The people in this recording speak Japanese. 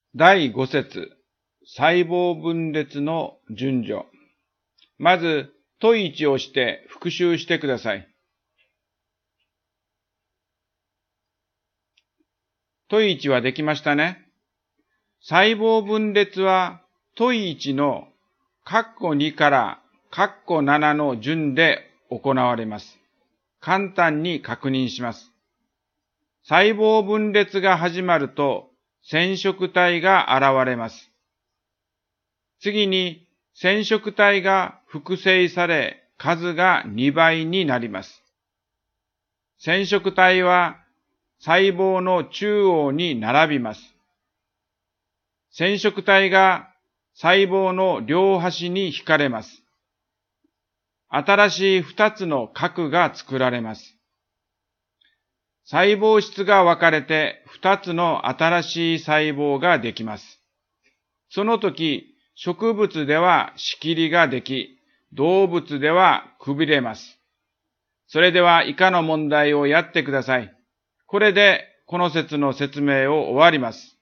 第5節、細胞分裂の順序。まず、問1をして復習してください。問1はできましたね。細胞分裂は問1の括弧2から括弧7の順で行われます。簡単に確認します。細胞分裂が始まると染色体が現れます。次に染色体が複製され数が2倍になります。染色体は細胞の中央に並びます。染色体が細胞の両端に引かれます。新しい2つの核が作られます。細胞質が分かれて2つの新しい細胞ができます。その時、植物では仕切りができ、動物ではくびれます。それでは以下の問題をやってください。これでこの節の説明を終わります。